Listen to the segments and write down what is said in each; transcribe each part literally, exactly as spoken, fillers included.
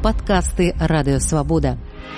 Падкасты Радыёвабода.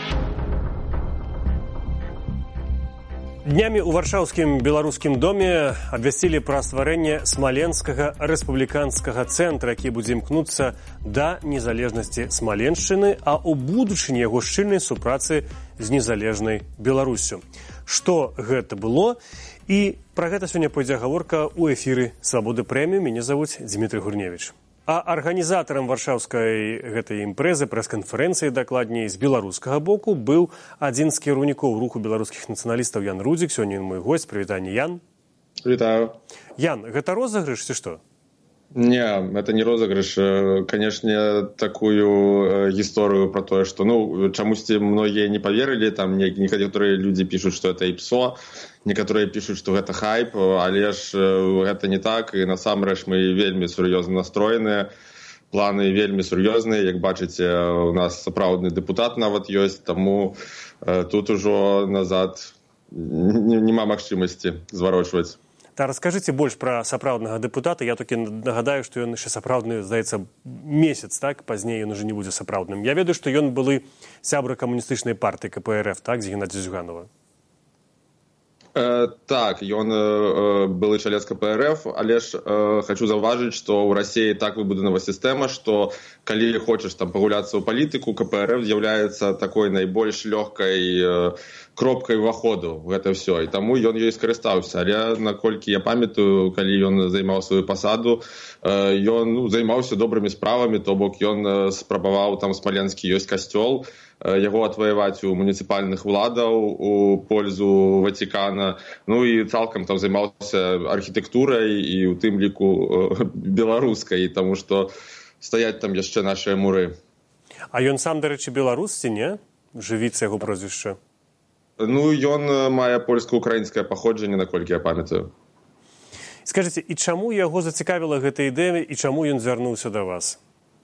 Днямі ў варшаўскім беларускім доме абвясцілі пра стварэнне смаленскага рэспубліканскага цэнтра, які будзе імкнуцца да незалежнасці Смаленшчыны, а ў будучыні яго шчыльнай супрацы з незалежнай Беларусю. Што гэта было? І пра гэта сёння пойдзе гаворка ў эфіры Свабоды прэміум. Мяне завуць Дмітрий Гурневіч. А арганізатарам варшаўскай гэтай імпрэзы, прэс-канферэнцыі, дакладней, з беларускага боку, быў адзін з кіраўнікоў руху беларускіх нацыяналістаў Ян Рудзік. Сёння ён мой госць. Прывітанне, Ян. Вітаю. Ян, гэта розыгрыш ці што? Не, это не розыгрыш. Конечно, такую гісторыю про тое, што, ну, чамусьці многія не поверылі, там некаторыя людзі пішуць, што это іпсо, некаторыя пішуць, што гэта хайп, але ж гэта не так, і насамрэч мы вельмі сур'ёзна настроеныя, планы вельмі сур'ёзныя, як бачыце, у нас сапраўдны дэпутат нават ёсць, таму тут ужо назад няма магчымасці зварочваць. Та раскажыце больш пра сапраўднага дэпутата. Я толькі нагадаю, што ён яшчэ сапраўдны, здаецца, месяц, так? Пазней ён уже не будзе сапраўдным. Я ведаю, што ён былы сябра камуністычнай партыі ка пэ эр эф, так, з Геннадзя Зюганова. Э, так, ён э, былы чалец ка пэ эр эф, але ж э, хочу заўважыць, што ў Расіі так выбудавана сістэма, што калі хочаш там пагуляцца ў палітыку, ка пэ эр эф з'яўляецца такой найбольш лёгкай э, кропкай уваходу в гэта ўсё. І таму ён ёй скарыстаўся. Але, наколькі я памятаю, калі ён займаў сваю пасаду, э, ён ну, займаўся добрымі справамі, то бок ён э, спрабаваў, там Смаленскі ёсць касцёл, яго адваяваць у муніцыпальных уладаў у пользу Ватикана, ну і цалкам там займаўся архітэктурай і у тым ліку беларускай, таму што стаяць там яшчэ нашыя муры. А ён сам, дарэчы, беларус ці не? Жывіцца яго прозвішча. Ну, ён мае польска-украінскае паходжанне, наколькі я памятаю. Скажыце, і чаму яго зацікавіла гэта ідэя, і чаму ён звярнуўся да вас?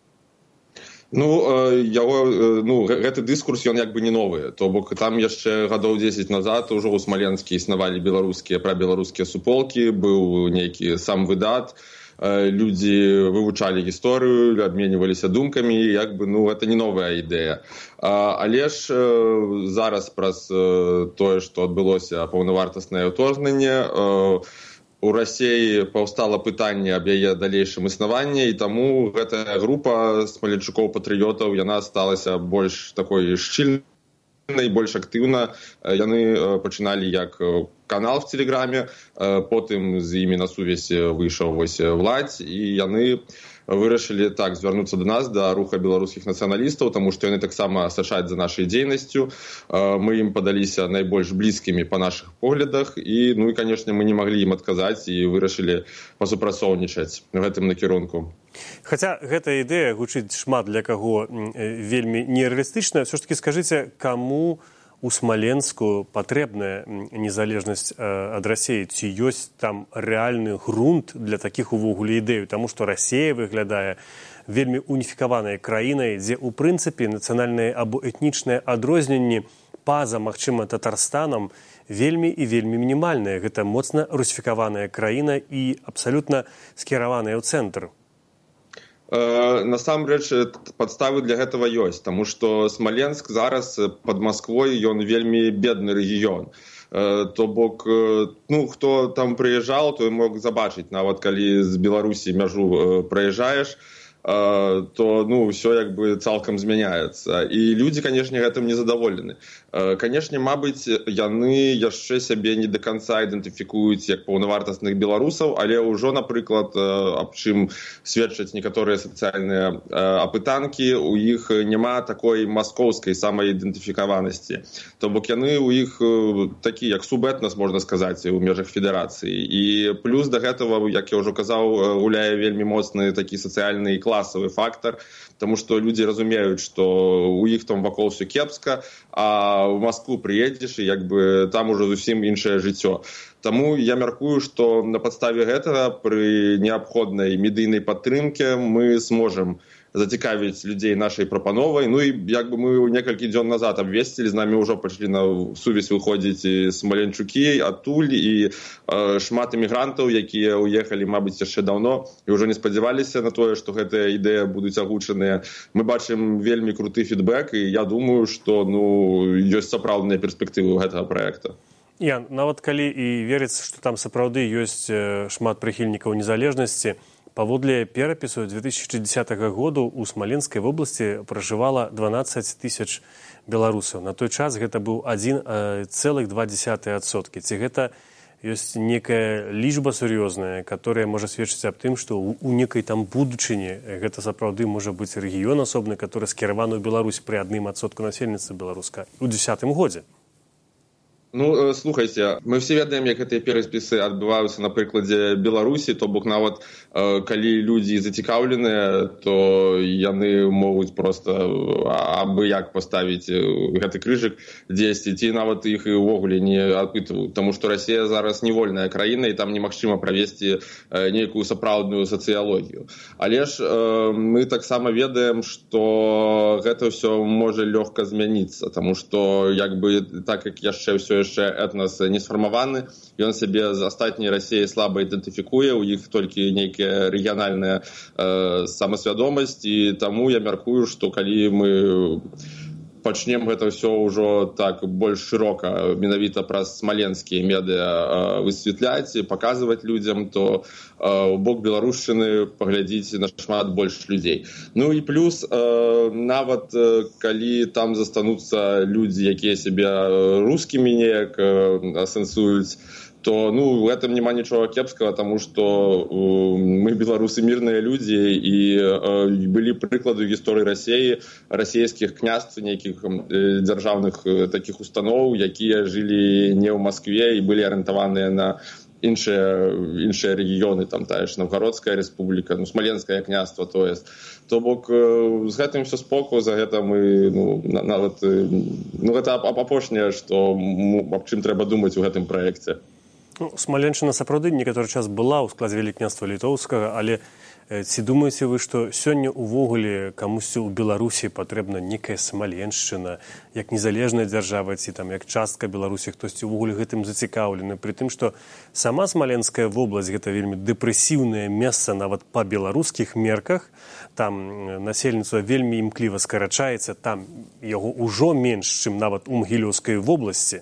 Ну, яго, ну, гэты дыскурс, ён як бы не новы. То бок там яшчэ гадоў дзесяць назад ужо ў Смаленскі існавалі беларускія, прабеларускія суполкі, быў нейкі сам выдат, людзі вывучалі гісторыю, абменьваліся думкамі, як бы, ну, гэта не новая ідэя. Але ж зараз праз тое, што адбылося паўнавартаснае ўторгненне, у Расіі паўстала пытанне аб яе далейшым існаванні, і таму гэтая група смаленчукоў-патрыётаў, яна сталася больш такой шчыльнай, больш актыўна. Яны пачыналі як канал в Телеграме, потым з імі на сувязь выйшаў вось Владзь, і яны вырашылі так звярнуцца да нас, да руха беларускіх нацыяналістаў, таму што яны таксама сачаць за нашай дзейнасцю. Мы ім падаліся найбольш блізкімі па нашых поглядах, і, ну і, канешне, мы не маглі ім адказаць і вырашылі пасупрацоўнічаць в гэтым накірунку. Хаця гэтая ідэя гучыць шмат для каго вельмі нерэалістычная, ўсё ж такі скажыце, каму у Смаленску патрэбная незалежнасць ад Расіі? Ці ёсць там рэальны грунт для такіх увогуле ідэй? Таму што Расія выглядае вельмі уніфікаванай краінай, дзе ў прынцыпе нацыянальныя або этнічныя адрозненні па-за, магчыма, Татарстанам вельмі і вельмі мінімальныя. Гэта моцна русіфікаваная краіна і абсалютна скіраваная ў цэнтр. Насамрэч, падставы для гэтага ёсць, таму што Смаленск зараз пад Масквой, ён вельмі бедны рэгіён. То бок, ну, хто там прыязджаў, той мог забачыць, нават калі з Беларусі мяжу праязджаеш, то, ну, ўсё як бы цалкам змяняецца. І людзі, канешне, гэтым незадаволены. Канешне, мабыць, яны яшчэ сябе не да канца ідэнтыфікуюць як паўнавартасных беларусаў, але ўжо, напрыклад, аб чым сведчаць некаторыя сацыяльныя апытанкі, у іх няма такой маскоўскай самаідэнтыфікаванасці. То бок яны у іх такі, як субэтнас, можна сказаць, у межах федэрацыі. І плюс да гэтага, як я ўжо казаў, гуляе вельмі моцны такі сацыяльны класавы фактор, тому што людзі разумеюць, што у іх там вакол все кепска, а в Москву прыедзеш, і як бы там ужо зусім іншае жыццё. Таму я мяркую, што на падставе гэтага пры неабходнай медыйнай падтрымке мы зможам зацікавіць людзей нашай прапановай. Ну і як бы мы некалькі дзён назад абвесцілі, з намі ўжо пачалі на сувязь выходзіць і смаленчукі адтуль, і э, шмат эмігрантаў, якія уехалі, мабыць, яшчэ даўно і ўжо не спадзяваліся на тое, што гэтыя ідэі будуць агучаныя. Мы бачым вельмі круты фідбэк, і я думаю, што ну ёсць сапраўдныя перспектывы ў гэтага праекта. Ян, нават калі і верыцца, што там сапраўды ёсць шмат прыхільнікаў незалежнасці, паводле перапісу две тысячи десятого году у Смаленскай вобласці пражывала дванаццаць тысяч беларусаў. На той час гэта быў адзін цэлых два дзесятых адсоткі. Ці гэта ёсць некая лічба сур'ёзная, которая можа сведчыць аб тым, што у некай там будучыні гэта сапраўды можа быць рэгіён асобны, который скіраваны ў Беларусь пры адным адсотку насельніцтва беларуска ў дзесятым годзе. Ну, слухайце, мы все ведаем, як гэтыя перапісы адбываюцца на прыкладзе Беларусі, то бок нават э, калі людзі зацікаўленыя, то яны могуць проста абы як паставіць гэты крыжык дзесьці, ці нават іх і ўвогуле не апытваюць, таму што Расія зараз не вольная краіна, і там немагчыма правесці э, нейкую сапраўдную сацыялогію. Але ж э, мы таксама ведаем, што гэта ўсё можа лёгка змяніцца, таму што як бы так як яшчэ ўсё яшчэ этнас не сфармаваны, ён сябе з астатняй Расіі слаба ідэнтыфікуе, у іх толькі нейкая рэгіянальная э, самасвядомасць, і таму я мяркую, што калі мы пачнем гэта ўсё ўжо так больш шырока, менавіта праз смаленскія медыа высвятляць і паказваць людзям, то у бок беларушчыны паглядзіць нашмат больш людзей. Ну і плюс нават калі там застануцца людзі, якія сябе рускімі неяк асэнсуюць, то ну, в этом няма нічога кепскага, таму што э, мы беларусы мірныя людзі, і э, былі прыклады ў гісторыі Расіі, расійскіх княств, нейкіх э, дзяржаўных э, такіх устаноў, якія жылі не ў Маскве і былі арыентаваныя на іншыя, іншыя рэгіёны, там тая ж Новгародская рэспубліка, ну, Смаленскае княства, то есть. То бок э, з гэтым все споку, за гэта мы, ну, нават, э, ну, гэта апошняе, што аб чым трэба думаць у гэтым праекце. Ну, Смаленшчына сапраўды некаторы час была ў складзе Вялікняства Літоўскага, але э, ці думаеце вы, што сёння ўвогуле камусьці ў Беларусі патрэбна некая Смаленшчына, як незалежная дзяржава, ці там як частка Беларусі, хтосьці ўвогуле гэтым зацікаўлены, пры тым, што сама Смаленская вобласць гэта вельмі дэпрэсіўнае месца нават па беларускіх мерках, там насельніцтва вельмі імкліва скарачаецца, там яго ўжо менш, чым нават у Магілёўскай вобласці.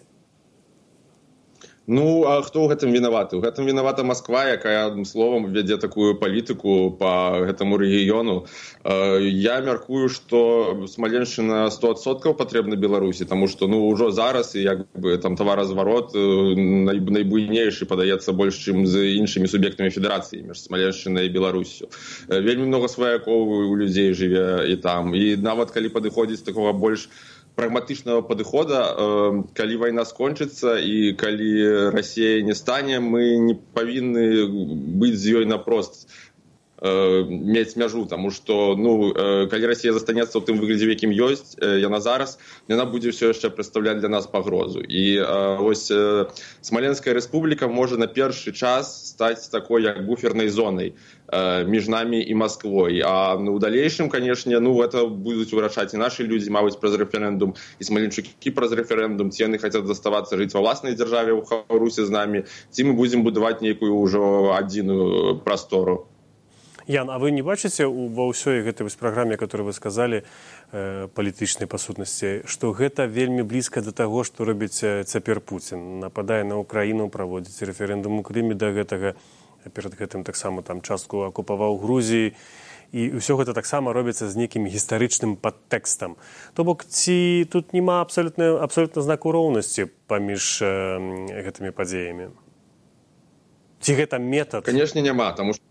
Ну, а хто ў гэтым вінаваты? У гэтым вінавата Масква, якая, адным словам, вядзе такую палітыку па гэтаму рэгіёну. Я мяркую, што Смаленшчына сто адсоткаў патрэбна Беларусі, таму што ну, ўжо зараз і як бы там таваразварот найбуйнейшы, падаецца, больш, чым з іншымі суб'ектамі федэрацыі між Смаленшчынай і Беларуссю. Вельмі много сваякоў у людзей жыве і там. І нават калі падыходзіць такога больш прагматычнага падыхода, э, калі вайна скончыцца і калі Расія не стане, мы не павінны быць з ёй напрост э, мець мяжу, таму што ну, э, калі Расія застанецца ў тым выглядзе, якім ёсць э, яна зараз, яна будзе ўсё яшчэ прадстаўляць для нас пагрозу. І э, вось э, Смаленская рэспубліка можа на першы час стаць такой як буфернай зонай між намі і Масквой. А ну, у далейшым, канешне, ну, это будуць вырашаць і нашы людзі, мабыць, праз рэферэндум, і смаленчукі праз рэферэндум, ці яны хацяць заставацца жыць ва ўласнай дзяржаве ў Хаўрусе з намі, ці мы будзем будаваць нейкую ўжо адзіную прастору. Ян, а вы не бачыце ва ўсёй гэтай праграме, которую вы сказалі, э, палітычнай па сутнасці, што гэта вельмі блізка да таго, што робіць цяпер Пуцін? Нападае на Украіну, праводзіць рэферэндум у Крыме да гэтага, перад гэтым таксама там частку акупаваў Грузіі, і ўсё гэта таксама робіцца з нейкім гістарычным падтэкстам. То бок, ці тут няма абсалютна, абсалютна знаку роўнасці паміж э, гэтымі падзеямі? Ці гэта метад? Канешне, няма, таму што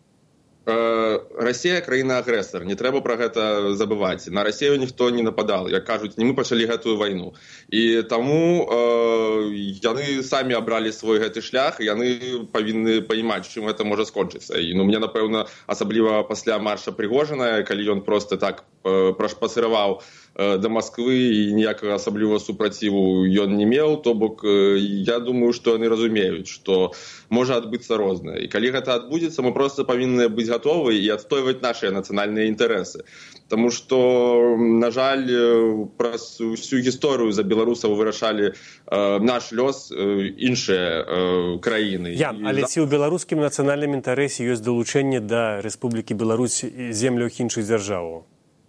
Расія краіна-агрэсар, не трэба пра гэта забываць. На Расію ніхто не нападал, як кажуць, не мы пачалі гэтую вайну. І таму э, яны самі абралі свой гэты шлях, і яны павінны паімаць, чым гэта можа скончыцца. І ну, мне, напэўна, асабліва пасля марша Прыгожина, калі ён проста так прашпасыраваў да Масквы і ніякага асаблівага супраціву ён не меў, то бок я думаю, што яны разумеюць, што можа адбыцца рознае. І калі гэта адбудзецца, мы проста павінны быць гатовы і адстойваць нашыя нацыянальныя інтарэсы. Таму што, на жаль, праз усю гісторыю за беларусаў вырашалі наш лёс іншыя краіны. Ян, але ці ў беларускім нацыянальным інтарэсе ёсць далучэнне да Рэспублікі Беларусь земляў іншых дзяржаваў?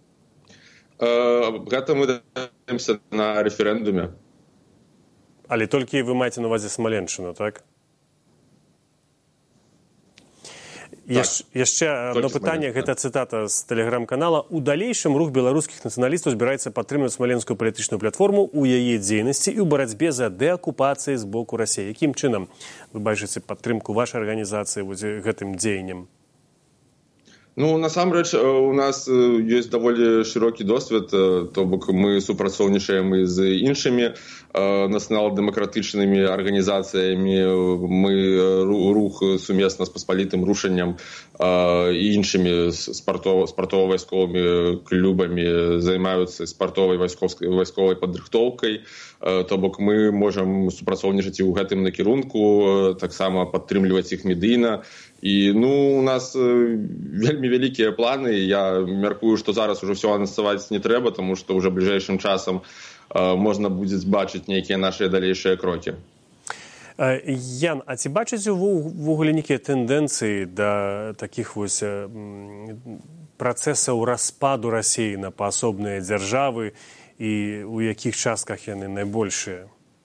Гэта мы даемся на рэферэндуме. Але толькі вы маеце на увазе Смаленшчыну, так? Так. Яшчэ одно пытанне, гэта цытата з тэлеграм-канала. У далейшым рух беларускіх нацыяналістаў збіраецца падтрымліваць смаленскую палітычную платформу ў яе дзейнасці і ў барацьбе за дэакупацыі з боку Расіі. Якім чынам вы бачыце падтрымку вашай арганізацыі гэтым дзеяннем? Ну, насамрэч, у нас ёсць даволі шырокі досвед, то бок мы супрацоўнічаем і з іншымі нацыянал-дэмакратычнымі арганізацыямі, мы рух сумесна з паспалітым рушаннем і іншымі спартова-вайсковымі клубамі займаюцца спартовай вайсковай падрыхтоўкай, то бок мы можам супрацоўнічаць і ў гэтым накірунку, таксама падтрымліваць іх медыйна. І, ну, у нас вельмі вялікія планы. Я мяркую, што зараз ужо ўсё анансаваць не трэба, таму што ўжо бліжэйшым часам можна будзе бачыць нейкія нашыя далейшыя крокі. Ян, а ці бачыце ўвогуле нейкія тэндэнцыі да такіх вось працэсаў распаду Расіі на паасобныя дзяржавы і ў якіх частках яны найбольшыя?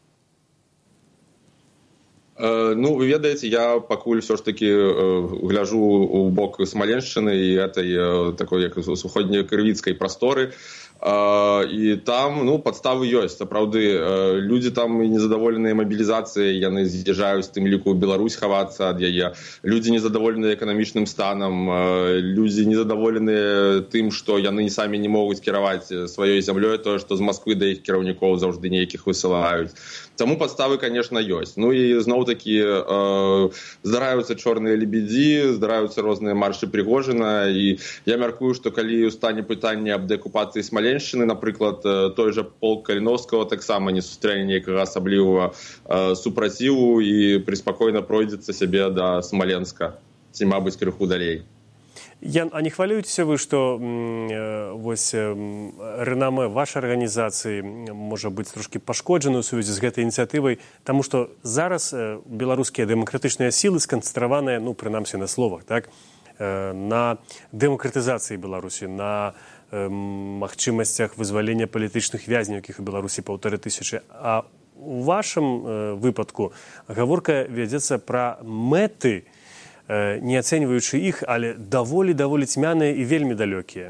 Ну, вы ведаеце, я пакуль все ж таки гляжу у бок Смаленшчыны і этой такой як суходнекрывіцкай прасторы. І там, ну, падставы ёсць. Сапраўды, людзі там незадаволеныя мабілізацыяй, яны з'язджаюць, тым ліку ў Беларусь хавацца ад яе. Людзі незадаволеныя эканамічным станам, людзі незадаволеныя тым, што яны самі не могуць кіраваць сваёй зямлёй, тое, што з Масквы да іх кіраўнікоў заўжды нейкіх высылаюць. Таму падставы, конечно, ёсць. Ну і зноў-такі э, здараюцца чорныя лебедзі, здараюцца розныя маршы Прыгожына, і я мяркую, што калі стане пытанне аб дэакупацыі Смаленшчыны, напрыклад, той жа полк Каліновскага таксама не сустрэне нейкага асаблівага э, супраціву і приспакойна пройдзецца сябе да Смаленска, ці, мабыць, крыху далей. Ян, а не хвалюецеся вы, што э, вось э, рэнамэ вашай арганізацыі можа быць трошкі пашкоджаны ў сувязі з гэтай ініцыятывай, таму што зараз э, беларускія дэмакратычныя сілы сканцэнтраваныя, ну, прынамсі на словах, так, э, на дэмакратызацыі Беларусі, на э, магчымасцях вызвалення палітычных вязняў, якіх у Беларусі паўтары тысячы. А у вашым э, выпадку гаворка вядзецца пра мэты, не ацэньваючы іх, але даволі-даволі цьмяныя і вельмі далёкія.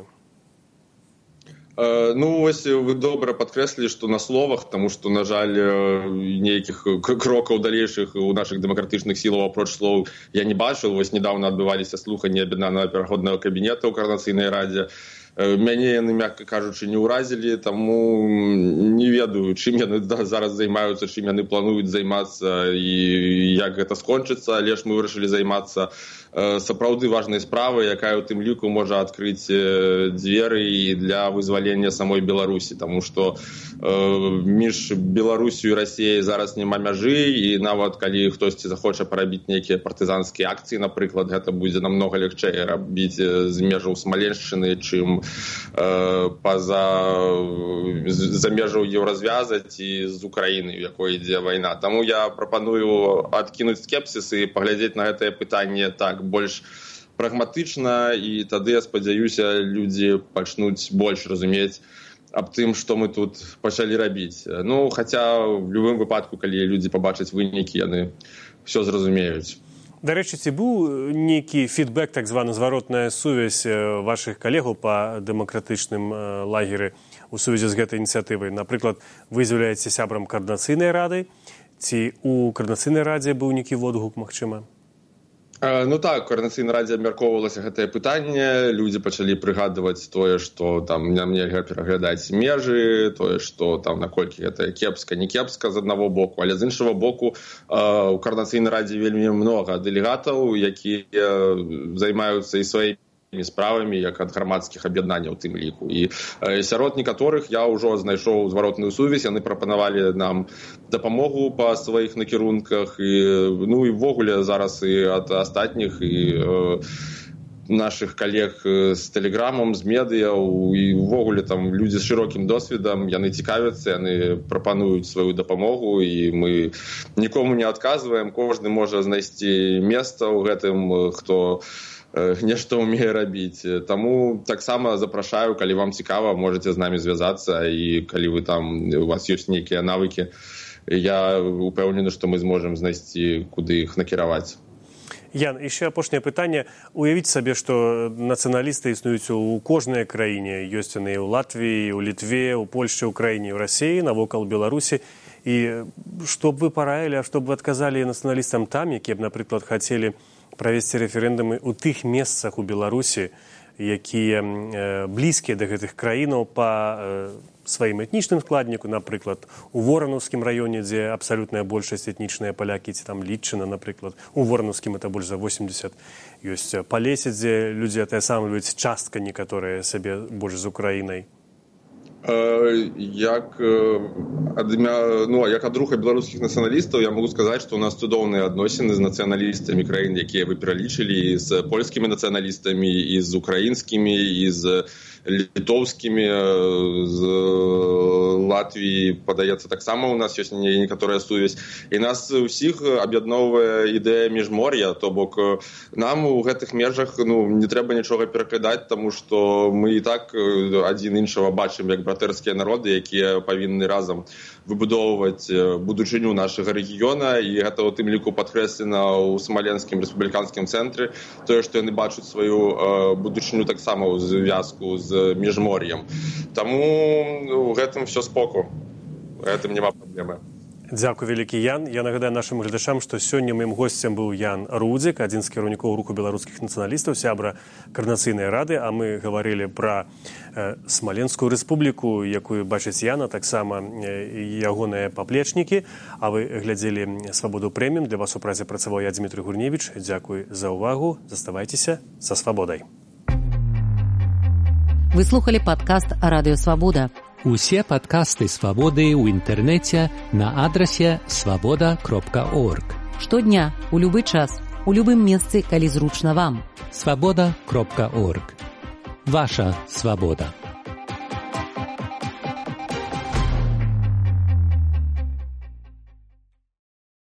Ну, вось вы добра падкрэслілі, што на словах, таму што, на жаль, нейкіх крокаў далейшых у нашых дэмакратычных сілаў апроч слоў я не бачыў. Вось недавно адбываліся слуханні аб'яднанага пераходнага кабінета ў Коардынацыйнай радзе. Мяне яны, мякка кажучы, не ўразілі, таму не ведаю, чым яны зараз займаюцца, чым яны плануюць займацца і як гэта скончыцца, але ж мы вырашылі займацца сапраўды важнай справай, якая ў тым ліку можа адкрыць дзверы і для вызвалення самой Беларусі, таму што між Беларусю і Расіяй зараз няма мяжы, і нават калі хтосьці захоча парабіць нейкія партызанскія акцыі, напрыклад, гэта будзе намнога лягчэй рабіць з межаў Смаленшчыны, чым па-за за межаў еўразвязаць і з Украіны, у якой ідзе вайна. Таму я прапаную адкінуць скепсіс і паглядзець на гэтае пытанне так больш прагматычна, і тады, я спадзяюся, людзі пачнуць больш разумець аб тым, што мы тут пачалі рабіць. Ну, хаця в любым выпадку, калі людзі пабачаць вынікі, яны ўсё зразумеюць. Дарэчы, ці быў нейкі фідбэк, так званы зваротная сувязь вашых калегаў па дэмакратычным лагеры у сувязі з гэтай ініцыятывай? Напрыклад, вы з'яўляецеся сябрам Коардынацыйнай рады, ці ў Коардынацыйнай радзе быў нейкі водгук, магчыма? Ну так, у Коардынацыйнай радзе абмяркоўвалася гэтае пытанне, людзі пачалі прыгадваць тое, што там нам нельга пераглядаць межы, тое, што там наколькі гэта кепска, не кепска з аднаго боку, але з іншага боку у Коардынацыйнай радзе вельмі многа дэлегатаў, якія займаюцца і сваімі справамі, як ад грамадскіх аб'яднанняў у тым ліку. І сярод некаторых я ўжо знайшоў зваротную сувязь, яны прапанавалі нам дапамогу па сваіх накірунках, і, ну, і ўвогуле зараз і ад астатніх, і наших калег з тэлеграмам, з медыяў, і ўвогуле там людзі з шырокім досведам, яны цікавяцца, яны прапануюць сваю дапамогу, і мы нікому не адказваем, кожны можа знайсці месца ў гэтым, хто нешта ўмее рабіць. Таму таксама запрашаю, калі вам цікава, можаце з намі звязацца, і калі вы там, у вас ёсць нейкія навыкі, я упэўнены, што мы зможам знайсці, куды іх накіраваць. Ян, яшчэ апошняе пытанне. Уявіць сабе, што нацыяналісты існуюць у кожнай краіне. Ёсць яны ў Латвіі, у Літве, у Польшчы, Украіне, ў Расіі, навокал Беларусі. І што б вы параілі, а што б вы адказалі нацыяналістам там, якія б, напрыклад, хацелі правесці рэферэндумы ў тых месцах у Беларусі, якія блізкія да гэтых краінаў па сваім этнічным складніку, напрыклад, у Воранаўскім раёне, дзе абсалютная большасць этнічныя палякі, ці там Літчына, напрыклад. У Воранаўскім это больш за восемьдесят. Ёсць Палесе, дзе людзі тая сама любяць, частка некаторыя сабе больш з Украінай. Як ад імя, ну, як ад руха беларускіх нацыяналістаў я могу сказаць, што у нас цудоўныя адносіны з нацыяналістамі краін, якія вы пералічылі, і з польскімі нацыяналістамі, і з украінскімі, і з літоўскімі, з Латвіі, падаецца, таксама у нас ёсць некаторая сувязь. І нас усіх аб'ядноўвае ідэя міжмор'я, то бок нам у гэтых межах, ну, не трэба нічога перакладаць, таму што мы і так адзін іншага бачым як братэрскія народы, якія павінны разам выбудоўваць будучыню нашага рэгіёна, і гэта ў тым ліку падкрэслена ў Смаленскім рэспубліканскім цэнтры, тое, што яны бачаць сваю будучыню таксама ў звязку з міжмор'ем. Таму у гэтым все споку. У гэтым няма праблемы. Дзякуй вялікі, Ян. Я нагадаю нашым гледачам, што сёння маім госцем быў Ян Рудзік, адзін з кіраўнікоў руху беларускіх нацыяналістаў, сябра Каардынацыйнай рады, а мы гаварылі пра э, Смаленскую рэспубліку, якую бачыць Яна, таксама э, ягоныя паплечнікі. А вы глядзелі «Свабоду прэміум». Для вас у празе працаваў я, Дмітрый Гурневіч. Дзякуй за ўвагу. Заставайцеся са свабодай. Вы слухали падкаст «Радыё Свабода». Усе падкасты «Свабоды» ў інтэрнэце на адрасе свабода кропка орг. Штодня, у любы час, у любым месцы, калі зручна вам. свабода кропка орг. Ваша свабода.